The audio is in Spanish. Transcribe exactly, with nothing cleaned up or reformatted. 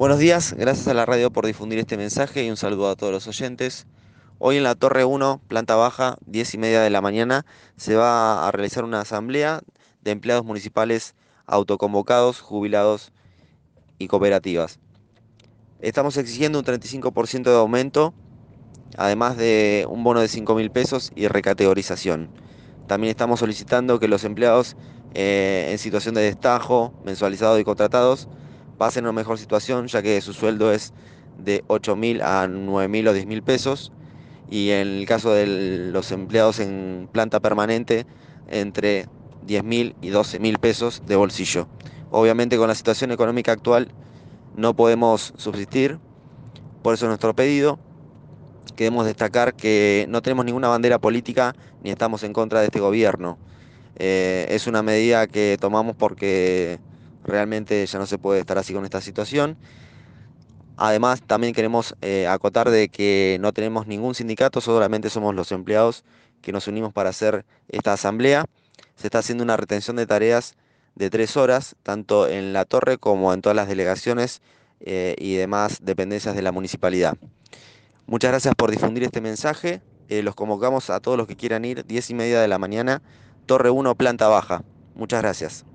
Buenos días, gracias a la radio por difundir este mensaje y un saludo a todos los oyentes. Hoy en la Torre uno, planta baja, diez y media de la mañana, se va a realizar una asamblea de empleados municipales autoconvocados, jubilados y cooperativas. Estamos exigiendo un treinta y cinco por ciento de aumento, además de un bono de cinco mil pesos y recategorización. También estamos solicitando que los empleados eh, en situación de destajo, mensualizados y contratados, pasen a una mejor situación, ya que su sueldo es de ocho mil a nueve mil o diez mil pesos, y en el caso de los empleados en planta permanente, entre diez mil y doce mil pesos de bolsillo. Obviamente con la situación económica actual no podemos subsistir, por eso nuestro pedido. Queremos destacar que no tenemos ninguna bandera política ni estamos en contra de este gobierno. Eh, es una medida que tomamos porque realmente ya no se puede estar así con esta situación. Además, también queremos eh, acotar de que no tenemos ningún sindicato, solamente somos los empleados que nos unimos para hacer esta asamblea. Se está haciendo una retención de tareas de tres horas, tanto en la torre como en todas las delegaciones eh, y demás dependencias de la municipalidad. Muchas gracias por difundir este mensaje. Eh, los convocamos a todos los que quieran ir, diez y media de la mañana, Torre uno, planta baja. Muchas gracias.